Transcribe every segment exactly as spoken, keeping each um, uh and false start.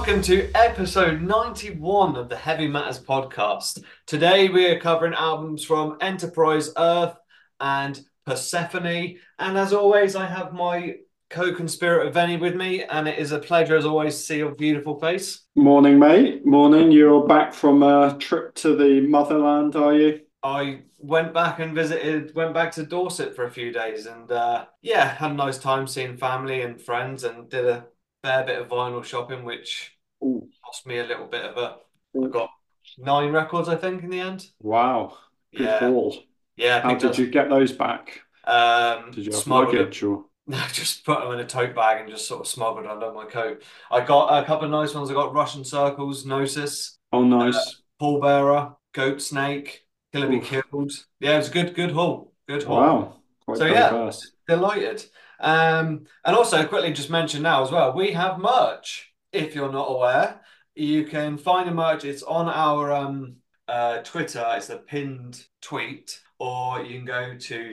welcome to episode ninety-one of the Heavy Matters podcast. Today we are covering albums from Enterprise Earth and Persephone. And as always, I have my co-conspirator Venny with me, and it is a pleasure as always to see your beautiful face. Morning, mate. Morning. You're back from a trip to the motherland, are you? I went back and visited, went back to Dorset for a few days, and uh, yeah, had a nice time seeing family and friends, and did a fair bit of vinyl shopping, which Ooh, cost me a little bit of a. I ooh. got nine records, I think, in the end. Wow. Good Yeah, haul. yeah, I How picked did up you get those back? um Did you have smuggled them. luggage or? Just put them in a tote bag and just sort of smuggled under my coat. I got a couple of nice ones. I got Russian Circles, Gnosis, Oh, uh, nice. Pallbearer, Goat Snake, Killer Be Oof. Killed. Yeah, it was a good, good haul. Good haul. Wow. So Quite yeah, diverse. delighted. Um, and also quickly just mention now as well, we have merch. If you're not aware, you can find the merch. It's on our um uh Twitter. It's a pinned tweet, or you can go to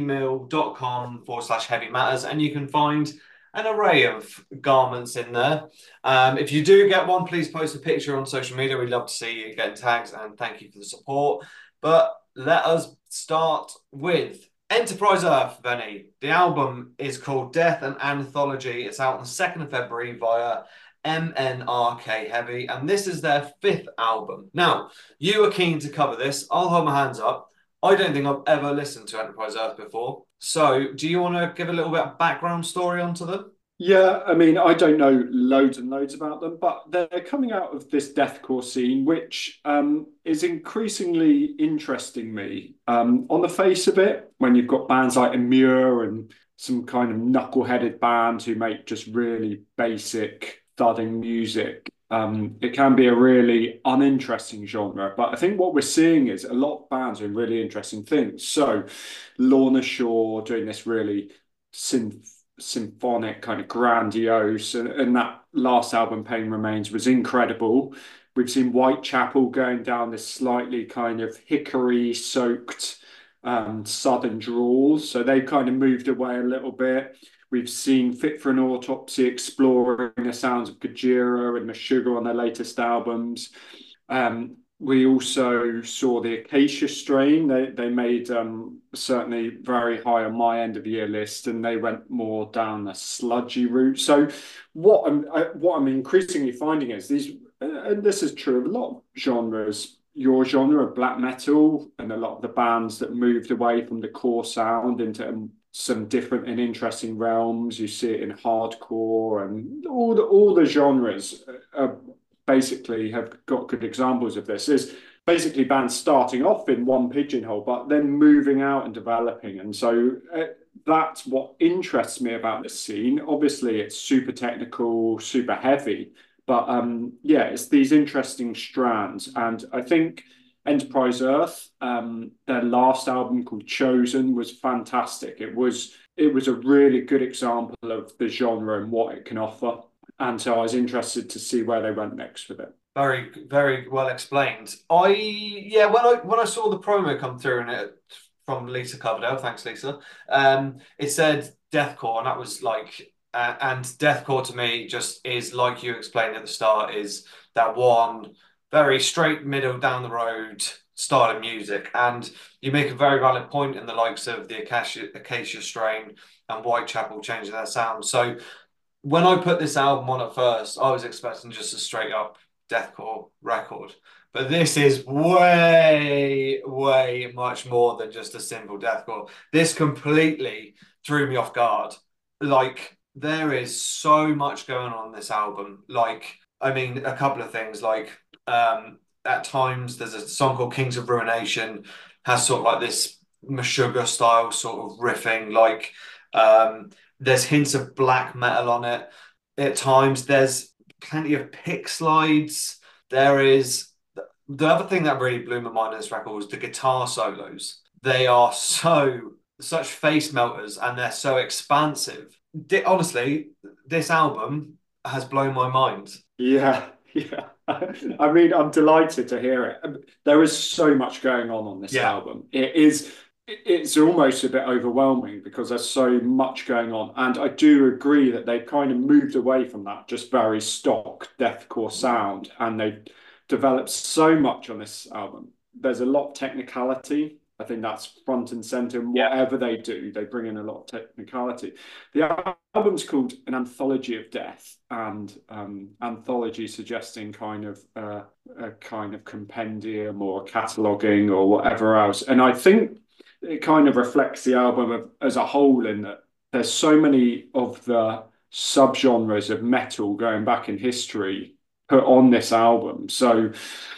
tmill.com forward slash heavy matters and you can find an array of garments in there. Um, if you do get one, please post a picture on social media. We'd love to see you getting tags and thank you for the support. But let us start with Enterprise Earth, Benny. The album is called Death and Anthology. It's out on the second of February via M N R K Heavy, and this is their fifth album. Now, you were keen to cover this. I'll hold my hands up. I don't think I've ever listened to Enterprise Earth before. So, do you want to give a little bit of background story onto them? Yeah, I mean, I don't know loads and loads about them, but they're coming out of this deathcore scene, which um, is increasingly interesting me. Um, on the face of it, when you've got bands like Emmure and some kind of knuckle-headed bands who make just really basic thudding music, um, it can be a really uninteresting genre. But I think what we're seeing is a lot of bands doing really interesting things. So, Lorna Shore doing this really synth symphonic, kind of grandiose, and, and that last album, Pain Remains, was incredible. We've seen Whitechapel going down this slightly kind of hickory soaked um, southern drawl, so they've kind of moved away a little bit. We've seen Fit for an Autopsy exploring the sounds of Gojira and Meshuggah on their latest albums. Um, we also saw the Acacia Strain. They they made um, certainly very high on my end of year list, and they went more down the sludgy route. So what I'm I, what I'm increasingly finding is these, and this is true of a lot of genres. Your genre of black metal and a lot of the bands that moved away from the core sound into um, some different and interesting realms. You see it in hardcore and all the all the genres are basically have got good examples of this is basically bands starting off in one pigeonhole but then moving out and developing, and so uh, that's what interests me about this scene. Obviously it's super technical, super heavy, but um yeah, it's these interesting strands. And I think Enterprise Earth, um their last album called Chosen, was fantastic. It was it was a really good example of the genre and what it can offer, and so I was interested to see where they went next with it. Very, very well explained. I yeah, when I when I saw the promo come through and it from Lisa Coverdale, thanks Lisa. Um, it said deathcore, and that was like, uh, and deathcore to me just is like you explained at the start, is that one very straight middle down the road style of music, and you make a very valid point in the likes of the Acacia Acacia Strain and Whitechapel changing their sound. So when I put this album on at first, I was expecting just a straight up deathcore record. But this is way, way much more than just a simple deathcore. This completely threw me off guard. Like, there is so much going on in this album. Like, I mean, a couple of things. Like, um, at times there's a song called Kings of Ruination, has sort of like this Meshuggah style sort of riffing. Like, um, there's hints of black metal on it. At times, there's plenty of pick slides. There is the other thing that really blew my mind in this record was the guitar solos. They are so such face melters and they're so expansive. Di- honestly, this album has blown my mind. Yeah, yeah. I mean, I'm delighted to hear it. There is so much going on on this Yeah, album. It is it's almost a bit overwhelming because there's so much going on. And I do agree that they've kind of moved away from that just very stock deathcore sound, and they've developed so much on this album. There's a lot of technicality. I think that's front and center. And Yeah. whatever they do, they bring in a lot of technicality. The album's called An Anthology of Death, and um, anthology suggesting kind of uh, a kind of compendium or cataloging or whatever else. And I think it kind of reflects the album of, as a whole, in that there's so many of the subgenres of metal going back in history put on this album. So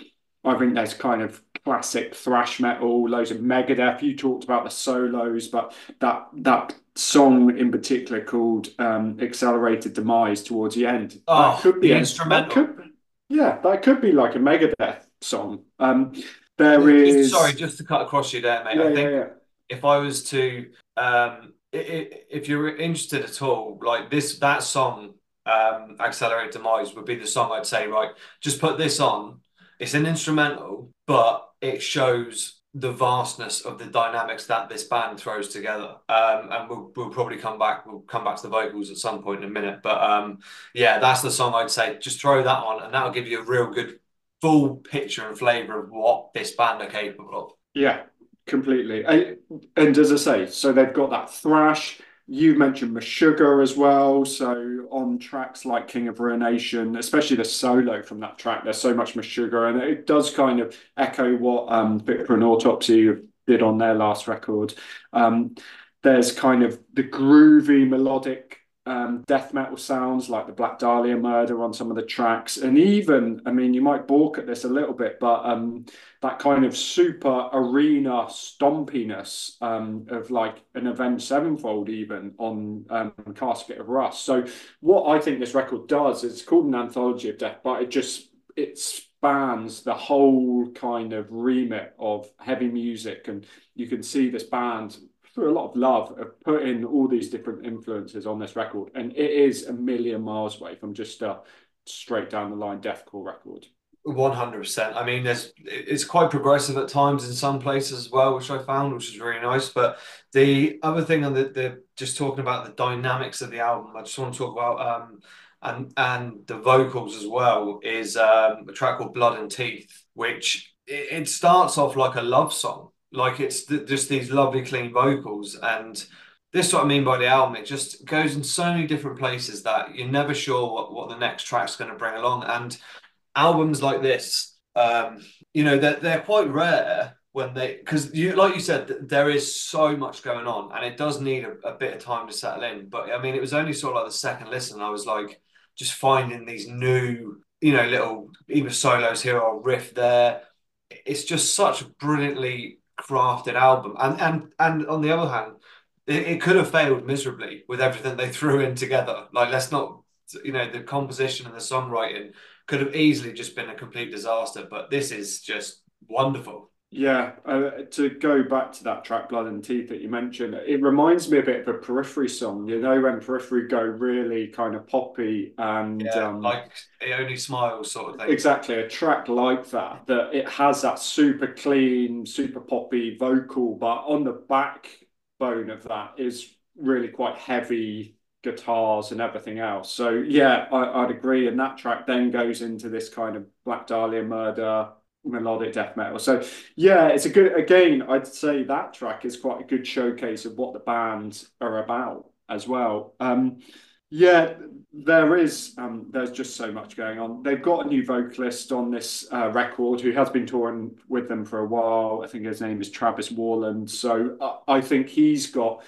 I think there's kind of classic thrash metal, loads of Megadeth. You talked about the solos, but that that song in particular called um, "Accelerated Demise" towards the end, that Oh, could be the a that instrumental. could yeah, that could be like a Megadeth song. Um, there Just sorry, is just to cut across you there, mate. I yeah, yeah, think yeah. if I was to, um, i i if you're interested at all, like this, that song, um, "Accelerate Demise" would be the song I'd say, right, just put this on. It's an instrumental, but it shows the vastness of the dynamics that this band throws together. Um, and we'll we'll probably come back. We'll come back to the vocals at some point in a minute. But um, yeah, that's the song I'd say. Just throw that on, and that'll give you a real good full picture and flavor of what this band are capable of. Yeah, completely. I, and as I say, so they've got that thrash. You mentioned Meshuggah as well. So on tracks like King of Ruination, especially the solo from that track, there's so much Meshuggah, and it does kind of echo what um, Fit for an Autopsy did on their last record. Um, there's kind of the groovy melodic um, death metal sounds like the Black Dahlia Murder on some of the tracks, and even, I mean, you might balk at this a little bit, but um, that kind of super arena stompiness um, of like an Avenged Sevenfold, even on um, Casket of Rust. So, what I think this record does is it's called An Anthology of Death, but it just it spans the whole kind of remit of heavy music, and you can see this band through a lot of love of putting all these different influences on this record, and it is a million miles away from just a straight down the line deathcore record. one hundred percent. I mean, there's it's quite progressive at times in some places as well, which I found, which is really nice. But the other thing on the, the just talking about the dynamics of the album, I just want to talk about um and and the vocals as well is um a track called Blood and Teeth, which it, it starts off like a love song. Like it's th just these lovely clean vocals, and this is what I mean by the album. It just goes in so many different places that you're never sure what, what the next track's going to bring along. And albums like this, um, you know, they're, they're quite rare when they, because you, like you said, there is so much going on and it does need a, a bit of time to settle in. But I mean, it was only sort of like the second listen, I was like, just finding these new, you know, little either solos here or riff there. It's just such a brilliantly crafted album. And and and on the other hand, it, it could have failed miserably with everything they threw in together. Like, let's not, you know, the composition and the songwriting could have easily just been a complete disaster, but this is just wonderful. Yeah, uh, to go back to that track "Blood and Teeth" that you mentioned, it reminds me a bit of a Periphery song. You know, when Periphery go really kind of poppy, and Yeah, um, like it only smiles sort of thing. exactly a track like that, that it has that super clean, super poppy vocal, but on the backbone of that is really quite heavy guitars and everything else. So yeah, I, I'd agree. And that track then goes into this kind of Black Dahlia Murder melodic death metal. So yeah, it's a good, again, I'd say that track is quite a good showcase of what the band are about as well. Um, yeah, there is. Um, there's just so much going on. They've got a new vocalist on this uh, record who has been touring with them for a while. I think his name is Travis Warland. So uh, I think he's got,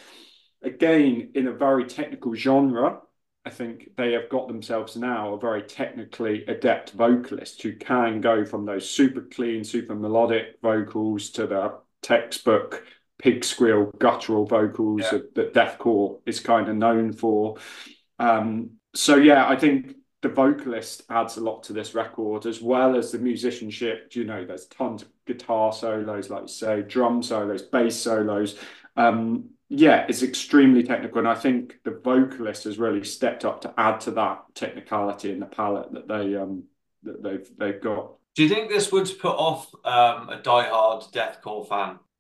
again, in a very technical genre, I think they have got themselves now a very technically adept vocalist who can go from those super clean, super melodic vocals to the textbook pig squeal guttural vocals Yeah. that, that deathcore is kind of known for. Um, so yeah, I think the vocalist adds a lot to this record, as well as the musicianship. You know, there's tons of guitar solos, like you say, drum solos, bass solos. Um, yeah, it's extremely technical, and I think the vocalist has really stepped up to add to that technicality in the palette that they um that they've they've got. Do you think this would put off um, a diehard deathcore fan?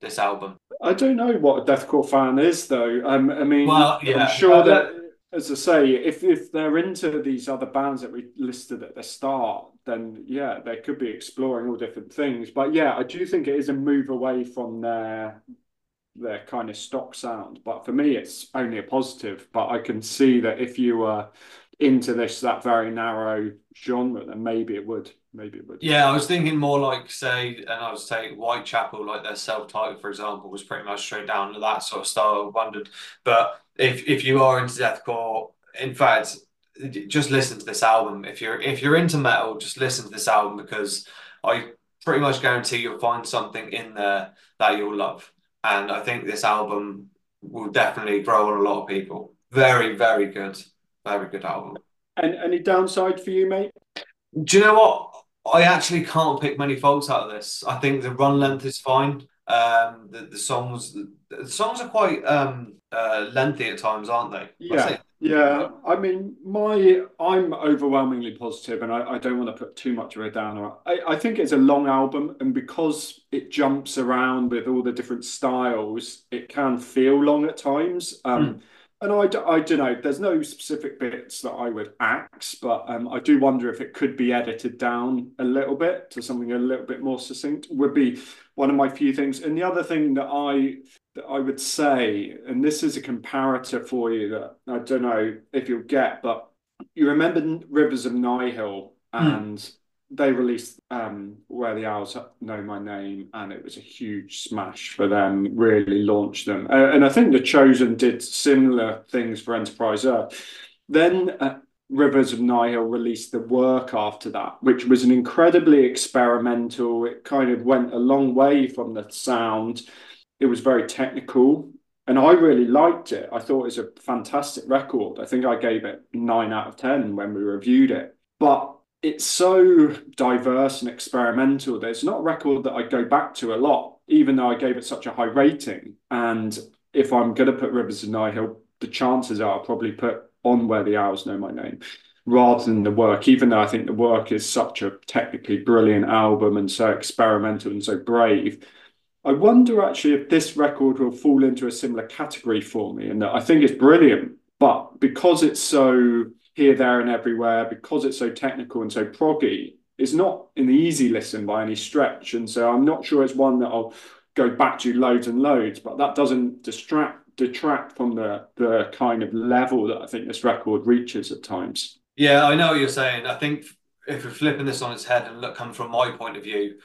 this album? I don't know what a deathcore fan is, though. Um, I mean, Well, I'm yeah. sure Uh, let- that, as I say, if if they're into these other bands that we listed at the start, then yeah, they could be exploring all different things. But yeah, I do think it is a move away from their their kind of stock sound. But for me, it's only a positive. But I can see that if you were into this that very narrow genre, then maybe it would. Maybe it would. yeah, I was thinking more like, say, and I was saying Whitechapel, like their self-titled, for example, was pretty much straight down to that sort of style. I wondered, but if if you are into deathcore, in fact, just listen to this album. If you're if you're into metal, just listen to this album because I pretty much guarantee you'll find something in there that you'll love. And I think this album will definitely grow on a lot of people. Very, very good. Very good album. And any downside for you, mate? Do you know what? I actually can't pick many faults out of this. I think the run length is fine. Um, the, the songs the, the songs are quite um uh lengthy at times, aren't they? I Yeah, say, yeah. I mean, my I'm overwhelmingly positive, and I, I don't want to put too much of it down. I, I think it's a long album, and because it jumps around with all the different styles, it can feel long at times. Hmm. Um, and I, d- I don't know. There's no specific bits that I would axe, but um, I do wonder if it could be edited down a little bit to something a little bit more succinct. Would be one of my few things. And the other thing that I that I would say, and this is a comparator for you that I don't know if you'll get, but you remember Rivers of Nihil, Hmm. and they released um, Where the Owls Know My Name, and it was a huge smash for them, really launched them. Uh, and I think The Chosen did similar things for Enterprise Earth. Then uh, Rivers of Nihil released The Work after that, which was an incredibly experimental, it kind of went a long way from the sound. It was very technical, and I really liked it. I thought it was a fantastic record. I think I gave it nine out of ten when we reviewed it. But it's so diverse and experimental that it's not a record that I go back to a lot, even though I gave it such a high rating. And if I'm going to put Rivers of Nihil, the chances are I'll probably put On Where the Owls Know My Name rather than The Work, even though I think The Work is such a technically brilliant album and so experimental and so brave. I wonder actually if this record will fall into a similar category for me, and that I think it's brilliant, but because it's so here, there, and everywhere, because it's so technical and so proggy, it's not an easy listen by any stretch. And so I'm not sure it's one that I'll go back to loads and loads, but that doesn't distract detract from the the kind of level that I think this record reaches at times. Yeah, I know what you're saying. I think if we're flipping this on its head and look come from my point of view,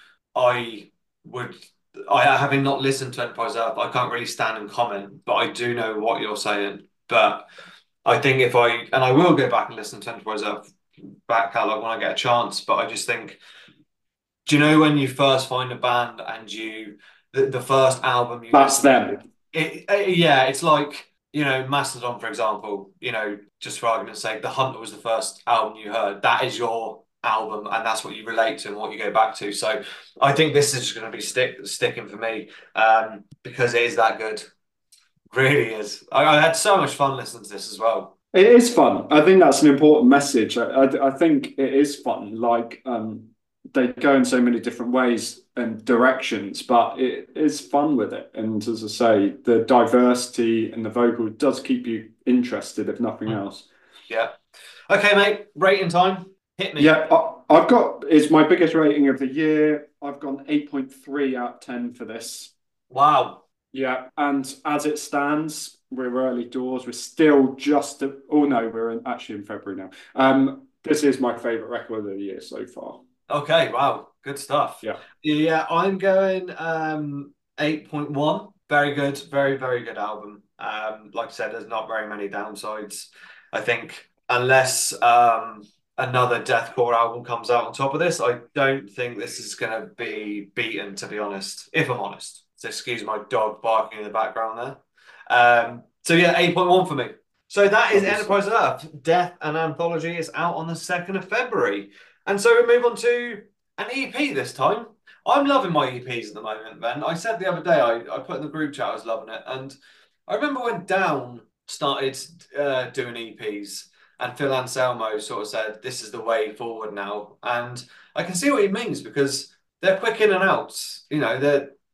I would I having not listened to Enterprise Earth, I can't really stand and comment, but I do know what you're saying. But I think if I and I will go back and listen to Enterprise Earth back catalog when I get a chance, but I just think, do you know when you first find a band and you the, the first album you That's listen to, them. it, it yeah, it's like, you know, Mastodon, for example, you know, just for argument's sake, The Hunter was the first album you heard. That is your album, and that's what you relate to and what you go back to. So I think this is just going to be stick sticking for me, um, because it is that good. Really is. I, I had so much fun listening to this as well. It is fun. I think that's an important message. I, I, I think it is fun. Like um, they go in so many different ways and directions, but it is fun with it. And as I say, the diversity and the vocal does keep you interested, if nothing Mm. else. Yeah. Okay, mate. Rating time. Hit me. Yeah, I, I've got it's my biggest rating of the year. I've gone eight point three out of ten for this. Wow. Yeah, and as it stands, we're early doors. We're still just, oh no, we're in, actually in February now. Um, this is my favorite record of the year so far. Okay, wow. Good stuff. Yeah, Yeah, I'm going um eight point one. Very good. Very, very good album. Um, like I said, there's not very many downsides. I think unless um another deathcore album comes out on top of this, I don't think this is gonna be beaten, to be honest, if I'm honest. So excuse my dog barking in the background there. Um, so yeah, eight point one for me. So that is lovely Enterprise stuff. Earth. Death and Anthology is out on the second of February. And so we move on to an E P this time. I'm loving my E Ps at the moment, Ben. I said the other day, I, I put in the group chat, I was loving it. And I remember when Down started uh, doing E Ps and Phil Anselmo sort of said, this is the way forward now. And I can see what he means because they're quick in and out. You know, they're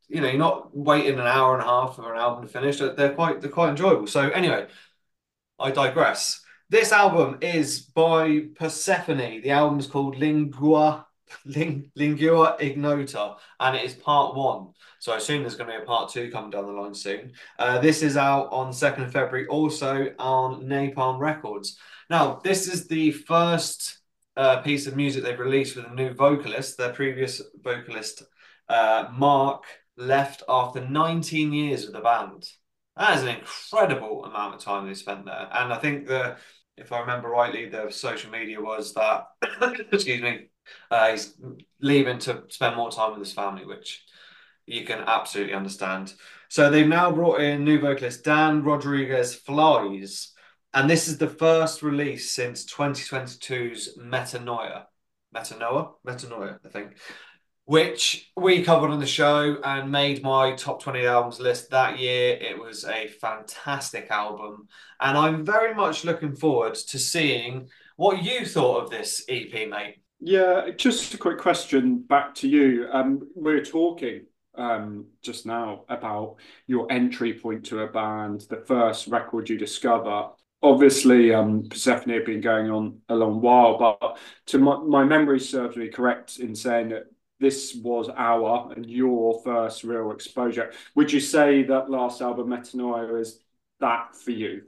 you know, you're not waiting an hour and a half for an album to finish. They're they're quite they're quite enjoyable. So anyway, I digress. This album is by Persephone. The album's called Lingua Ling, Lingua Ignota, and it is part one. So I assume there's going to be a part two coming down the line soon. Uh, this is out on second of February, also on Napalm Records. Now, this is the first uh, piece of music they've released with a new vocalist. Their previous vocalist, uh, Mark, left after nineteen years with the band. That is an incredible amount of time they spent there. And I think the, if I remember rightly, the social media was that, excuse me, uh, he's leaving to spend more time with his family, which you can absolutely understand. So they've now brought in new vocalist Dan Rodriguez Flies, and this is the first release since twenty twenty-two's Metanoia. Metanoia? Metanoia, I think, which we covered on the show and made my top twenty albums list that year. It was a fantastic album, and I'm very much looking forward to seeing what you thought of this E P, mate. Yeah, just a quick question back to you. Um, we were talking um, just now about your entry point to a band, the first record you discover. Obviously, um, Persephone had been going on a long while, but to my, my memory serves me correct in saying that this was our and your first real exposure. Would you say that last album, Metanoia, is that for you?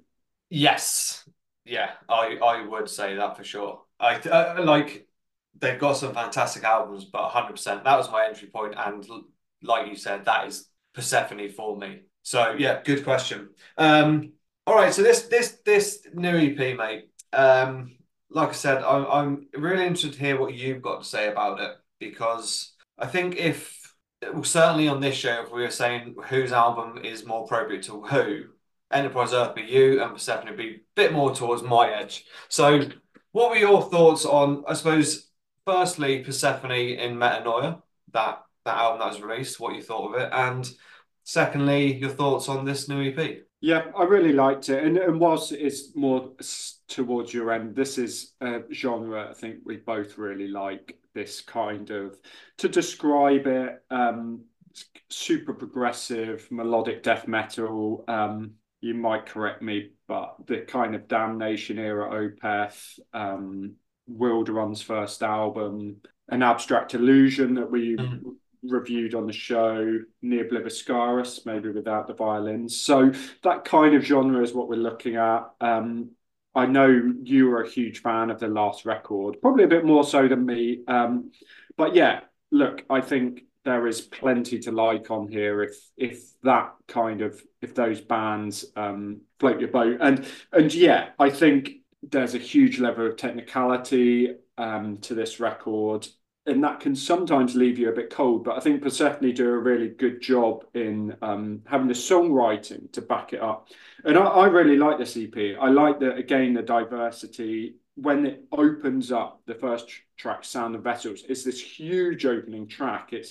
Yes, yeah, I I would say that for sure. I uh, like they've got some fantastic albums, but one hundred percent that was my entry point, and like you said, that is Persephone for me. So yeah, good question. Um, all right, so this this this new E P, mate. Um, like I said, I'm I'm really interested to hear what you've got to say about it because I think if well, certainly on this show, if we were saying whose album is more appropriate to who, Enterprise Earth be you and Persephone be a bit more towards my edge. So, what were your thoughts on, I suppose, firstly, Persephone in Metanoia, that that album that was released, what you thought of it, and secondly, your thoughts on this new E P? Yeah, I really liked it. And, and whilst it's more towards your end, this is a genre I think we both really like this kind of, to describe it, um, super progressive, melodic death metal. Um, you might correct me, but the kind of Damnation era Opeth, um, Wilderun's first album, An Abstract Illusion that we Mm. reviewed on the show, Near Obliviscaris, maybe without the violins. So that kind of genre is what we're looking at. Um, I know you were a huge fan of the last record, probably a bit more so than me. Um, but yeah, look, I think there is plenty to like on here if if that kind of if those bands um, float your boat. And and yeah, I think there's a huge level of technicality um, to this record, and that can sometimes leave you a bit cold. But I think Persephone do a really good job in um, having the songwriting to back it up. And I, I really like this E P. I like that, again, the diversity. When it opens up, the first track, Sound of Vessels, it's this huge opening track. It's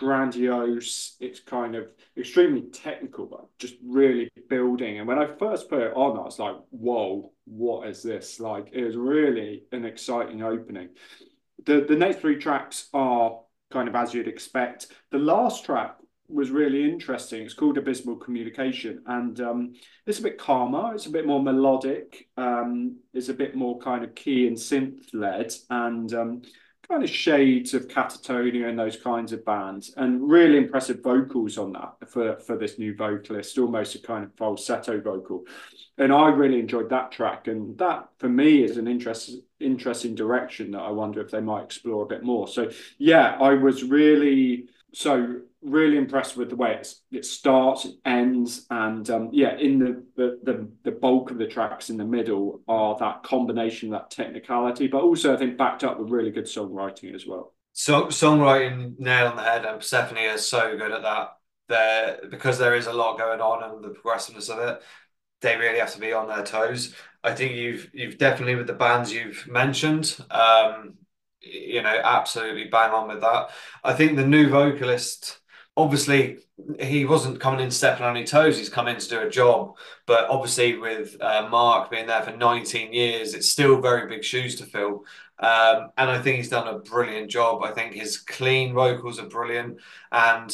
grandiose. It's kind of extremely technical, but just really building. And when I first put it on, I was like, whoa, what is this? Like, it was really an exciting opening. The the next three tracks are kind of as you'd expect. The last track was really interesting. It's called Abysmal Communication, and um, it's a bit calmer. It's a bit more melodic. Um, it's a bit more kind of key and synth led, and um, kind of shades of Catatonia and those kinds of bands, and really impressive vocals on that for for this new vocalist, almost a kind of falsetto vocal. And I really enjoyed that track, and that for me is an interest, interesting direction that I wonder if they might explore a bit more. So yeah, I was really so really impressed with the way it's, it starts, it ends, and um, yeah, in the, the the the bulk of the tracks in the middle are that combination of that technicality, but also I think backed up with really good songwriting as well. So songwriting nail on the head, and Persephone is so good at that. There because there is a lot going on and the progressiveness of it, they really have to be on their toes. I think you've you've definitely with the bands you've mentioned, um, you know, absolutely bang on with that. I think the new vocalist, obviously, he wasn't coming in stepping on any toes. He's come in to do a job, but obviously with uh, Mark being there for nineteen years, it's still very big shoes to fill. Um, and I think he's done a brilliant job. I think his clean vocals are brilliant, and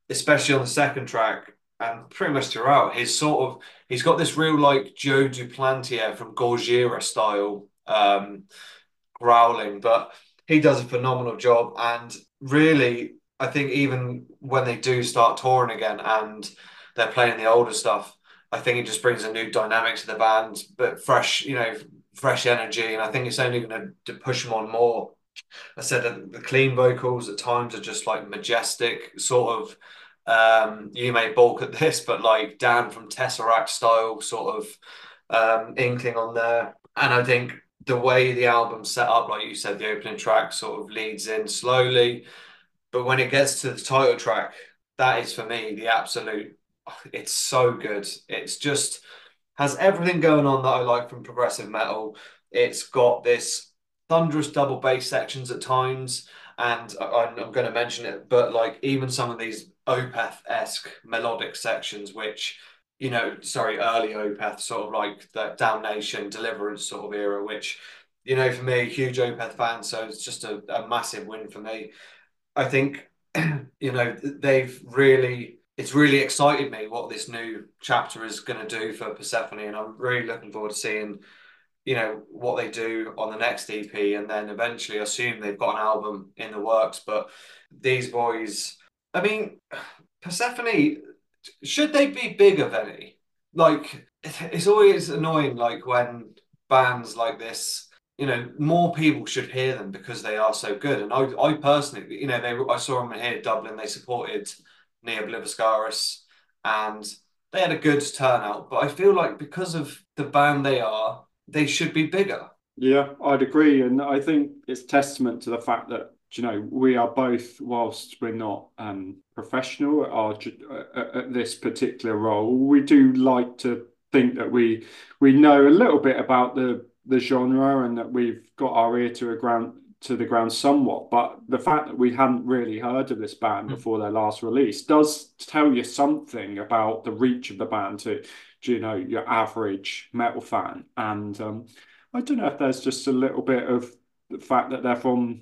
especially on the second track and pretty much throughout, he's sort of he's got this real like Joe Duplantier from Gojira style um, growling, but he does a phenomenal job. And really, I think even when they do start touring again and they're playing the older stuff, I think it just brings a new dynamic to the band, but fresh, you know, fresh energy. And I think it's only going to push them on more. I said that the clean vocals at times are just like majestic, sort of. Um, you may balk at this, but like Dan from Tesseract style, sort of um, inkling on there. And I think the way the album's set up, like you said, the opening track sort of leads in slowly, but when it gets to the title track, that is for me the absolute. It's so good. It's just has everything going on that I like from progressive metal. It's got this thunderous double bass sections at times, and I, I'm going to mention it, but like even some of these Opeth-esque melodic sections, which you know, sorry, early Opeth, sort of like the Damnation, Deliverance sort of era, which you know, for me, huge Opeth fan, so it's just a, a massive win for me. I think, you know, they've really, it's really excited me what this new chapter is going to do for Persephone. And I'm really looking forward to seeing, you know, what they do on the next E P. And then eventually, I assume they've got an album in the works. But these boys, I mean, Persephone, should they be bigger than any? Like, it's always annoying, like when bands like this, you know, more people should hear them because they are so good. And I, I personally, you know, they, I saw them here in Dublin. They supported Neo Obliviscaris, and they had a good turnout. But I feel like because of the band they are, they should be bigger. Yeah, I'd agree, and I think it's testament to the fact that you know we are both, whilst we're not um, professional at, our, at at this particular role, we do like to think that we we know a little bit about the the genre and that we've got our ear to a ground to the ground somewhat. But the fact that we hadn't really heard of this band Mm. before their last release does tell you something about the reach of the band to, to you know your average metal fan, and um, I don't know if there's just a little bit of the fact that they're from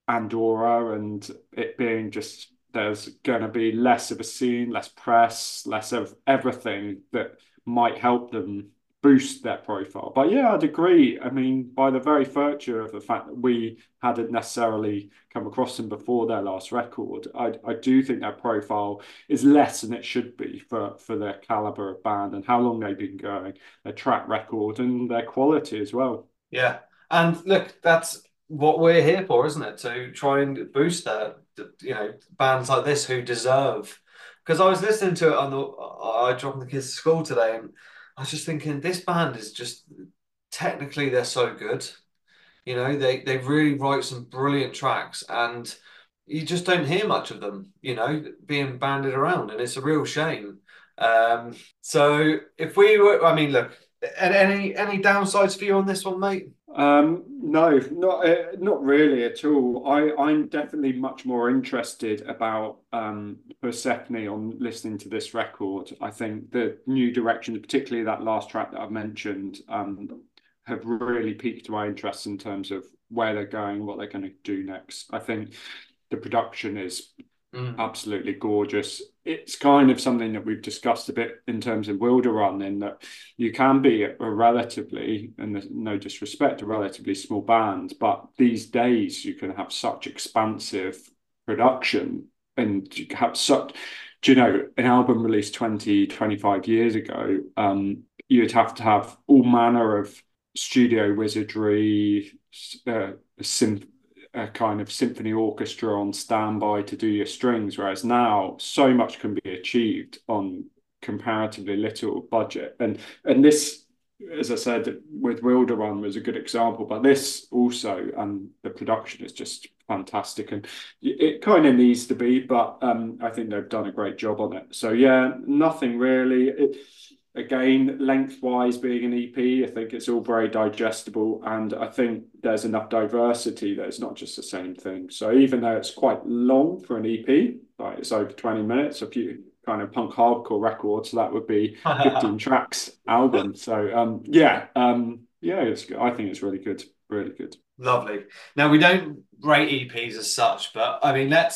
Andorra and it being just there's going to be less of a scene, less press, less of everything that might help them boost their profile. But yeah, I'd agree. I mean, by the very virtue of the fact that we hadn't necessarily come across them before their last record, I, I do think their profile is less than it should be for, for their caliber of band and how long they've been going, their track record and their quality as well. Yeah. And look, that's what we're here for, isn't it? To try and boost that, you know, bands like this who deserve. Because I was listening to it on the, I dropped the kids to school today, and I was just thinking, this band is just technically they're so good. You know, they they really write some brilliant tracks, and you just don't hear much of them, you know, being banded around, and it's a real shame. Um, so if we were, I mean, look, any any downsides for you on this one, mate? Um, no, not uh, not really at all. I I'm definitely much more interested about um Persephone on listening to this record. I think the new direction, particularly that last track that I've mentioned, um, have really piqued my interest in terms of where they're going, what they're going to do next. I think the production is Mm. absolutely gorgeous. It's kind of something that we've discussed a bit in terms of Wilderun, in that you can be a relatively, and there's no disrespect, a relatively small band, but these days you can have such expansive production and you have such, do you know, an album released twenty, twenty-five years ago, um, you'd have to have all manner of studio wizardry, uh, sim a kind of symphony orchestra on standby to do your strings, whereas now so much can be achieved on comparatively little budget. And and this, as I said, with Wilderun was a good example, but this also, and the production is just fantastic, and it kind of needs to be, but um, I think they've done a great job on it. So yeah, nothing really. It, again, lengthwise being an E P, I think it's all very digestible, and I think there's enough diversity that it's not just the same thing. So even though it's quite long for an E P, like it's over twenty minutes, if you kind of punk hardcore records, so that would be fifteen tracks album. So um, yeah, um, yeah, it's I think it's really good, really good. Lovely. Now we don't rate E Ps as such, but I mean, let's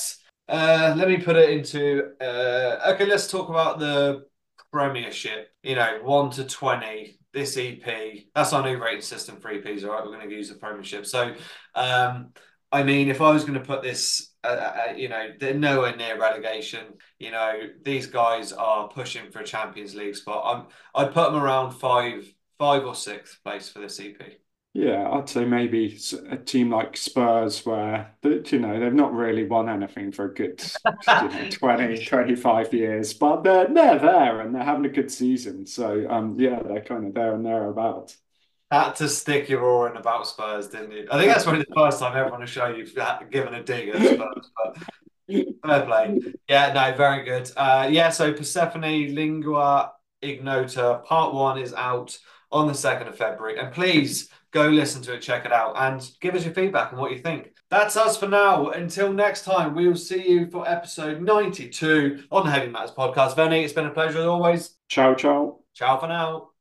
Uh, let me put it into. Uh, okay, let's talk about the Premiership. You know, one to twenty. This E P. That's our new rating system for E Ps. All right, we're going to use the Premiership. So, um, I mean, if I was going to put this, uh, uh, uh, you know, they're nowhere near relegation. You know, these guys are pushing for a Champions League spot. I'm, I'd put them around five, five or sixth place for this E P. Yeah, I'd say maybe s- a team like Spurs where, the- you know, they've not really won anything for a good, you know, twenty, twenty-five years, but they're they're there and they're having a good season. So um yeah, they're kind of there and thereabouts. Had to stick your oar in about Spurs, didn't you? I think that's probably the first time everyone has shown you've given a dig at Spurs, but fair play. Yeah, no, very good. Uh, yeah, so Persephone Lingua Ignota Part One is out on the second of February, and please go listen to it, check it out, and give us your feedback on what you think. That's us for now. Until next time, we will see you for episode ninety-two on the Heavy Matters podcast. Venny, it's been a pleasure as always. Ciao, ciao. Ciao for now.